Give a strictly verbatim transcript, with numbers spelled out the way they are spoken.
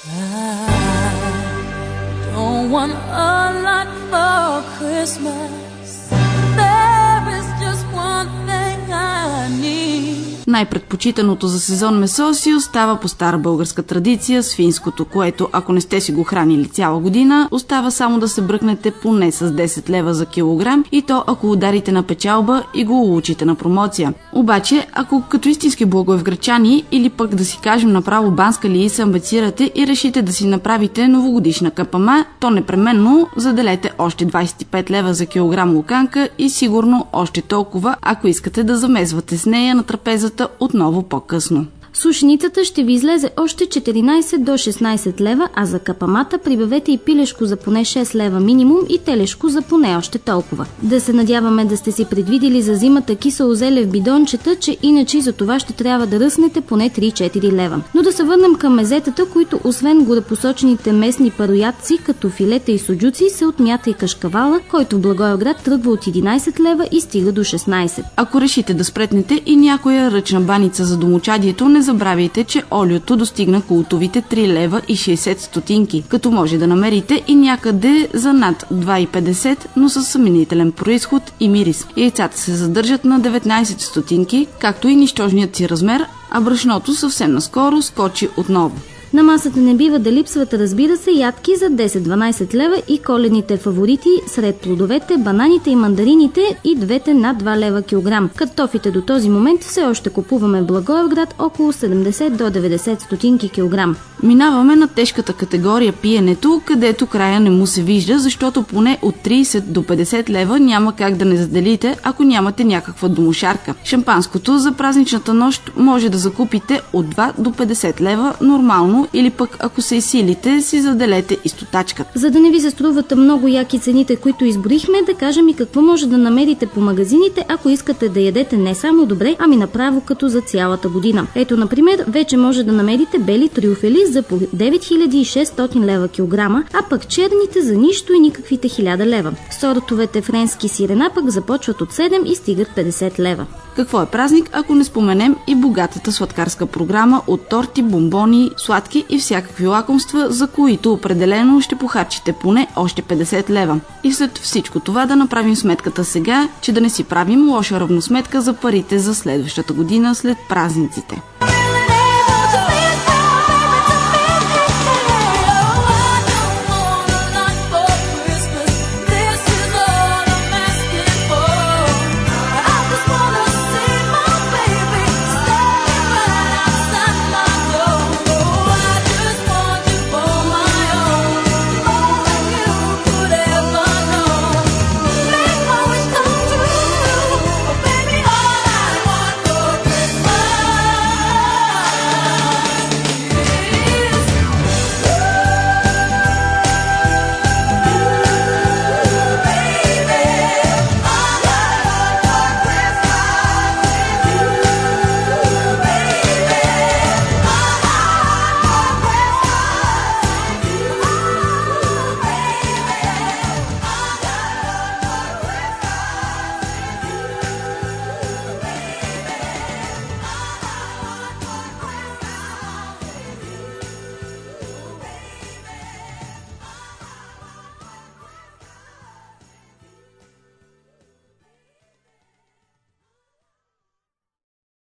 don't want a lot for Christmas. There is just one thing I need. Най-предпочитаното за сезон месо си остава по стара българска традиция свинското, което, ако не сте си го хранили цяла година, остава само да се бръкнете поне с десет лева за килограм, и то ако ударите на печалба и го улучите на промоция. Обаче, ако като истински благоевградчани или пък да си кажем направо банскали и се амбицирате и решите да си направите новогодишна капама, то непременно заделете още двадесет и пет лева за килограм луканка и сигурно още толкова, ако искате да замезвате с нея на трапезата отново по-късно. Сушеницата ще ви излезе още четиринадесет до шестнадесет лева, а за капамата прибавете и пилешко за поне шест лева минимум и телешко за поне още толкова. Да се надяваме да сте си предвидили за зимата кисело зеле в бидончета, че иначе за това ще трябва да ръснете поне три-четири лева. Но да се върнем към мезетата, които освен горепосочените местни пароядци, като филета и суджуци, се отмята и кашкавала, който в Благоевград тръгва от единадесет лева и стига до шестнадесет. Ако решите да спретнете и някоя ръчна баница за домочадието, не забравяйте, че олиото достигна култовите три лева и шейсет стотинки, като може да намерите и някъде за над два и петдесет, но с съмнителен произход и мирис. Яйцата се задържат на деветнадесет стотинки, както и нищожният си размер, а брашното съвсем наскоро скочи отново. На масата не бива да липсват, разбира се, ядки за десет-дванадесет лева и коледните фаворити сред плодовете, бананите и мандарините и двете над два лева килограм. Картофите до този момент все още купуваме в Благоевград около седемдесет до деветдесет стотинки килограм. Минаваме на тежката категория пиенето, където края не му се вижда, защото поне от тридесет до петдесет лева няма как да не заделите, ако нямате някаква домошарка. Шампанското за празничната нощ може да закупите от два до петдесет лева нормално, или пък ако се изсилите, си заделете и стотачката. За да не ви се струват много яки цените, които изборихме, да кажем и какво може да намерите по магазините, ако искате да ядете не само добре, ами направо като за цялата година. Ето, например, вече може да намерите бели трюфели за по девет хиляди и шестстотин лева килограма, а пък черните за нищо и никаквите хиляда лева. Сортовете френски сирена пък започват от седем и стигат петдесет лева. Какво е празник, ако не споменем и богатата сладкарска програма от торти, бомбони, сладки и всякакви лакомства, за които определено ще похарчите поне още петдесет лева. И след всичко това да направим сметката сега, че да не си правим лоша равносметка за парите за следващата година след празниците.